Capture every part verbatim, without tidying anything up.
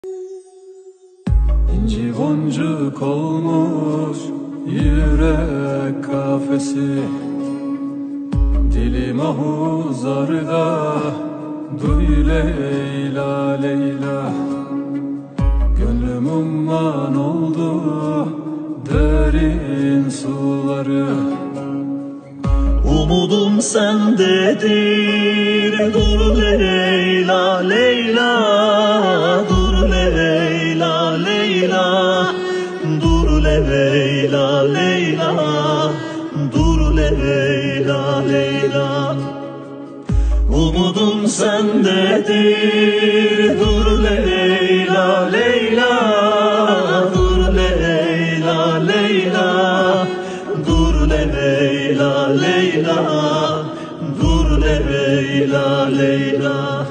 İnci boncuk olmuş yürek kafesi, dilim ahuzarda duy Leyla Leyla. Gönlüm umman oldu derin suları, umudum sendedir. Dur Leyla Leyla, dur Leyla Leyla, dur Leyla Leyla, dur Leyla Leyla. Umudum sendedir. Dur Leyla Leyla, dur Leyla Leyla, dur Leyla Leyla, dur Leyla Leyla.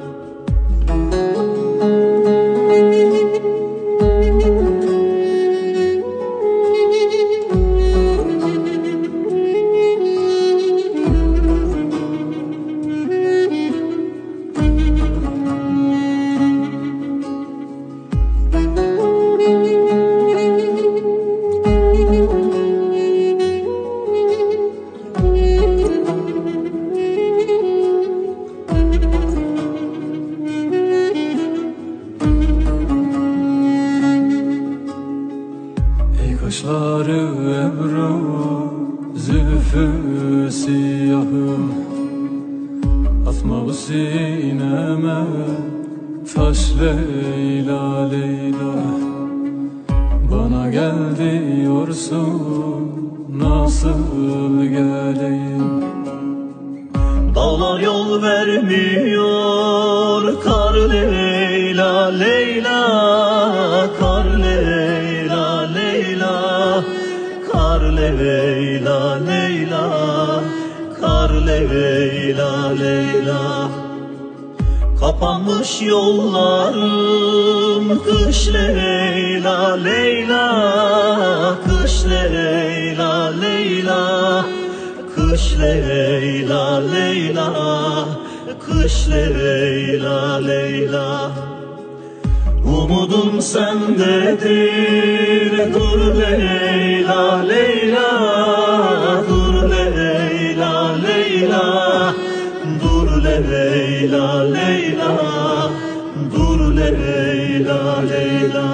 kaşları ebru, zülfü siyahım. Atma bu sineme taş Leyla Leyla. Bana gel diyorsun, nasıl geleyim? Dağlar yol vermiyor, kar Leyla Leyla, kar Leyla Leyla, kar Leyla Leyla, kar Leyla Leyla. Kapanmış yollarım, kış Leyla Leyla, kış Leyla Leyla, kış Leyla Leyla, kış Leyla Leyla. Umudum sendedir. Dur Leyla Leyla, dur Leyla Leyla, dur Leyla Leyla, dur Leyla Leyla.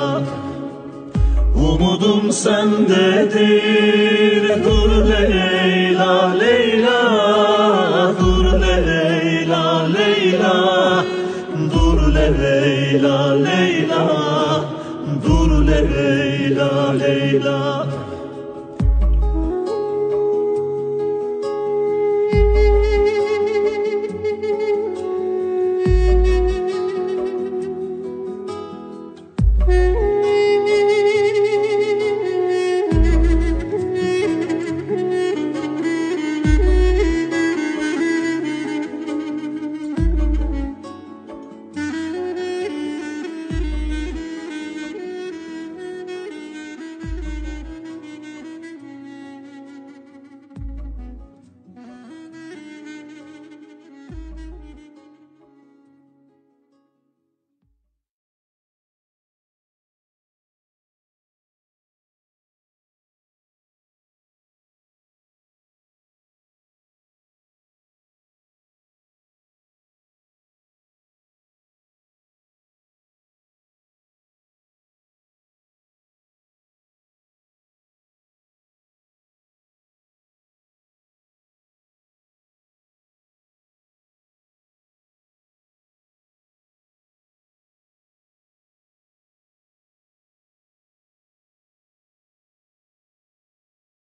Umudum sendedir. Dur Leyla Leyla, dur Leyla Leyla, dur Leyla Leyla, dur Leyla Leyla.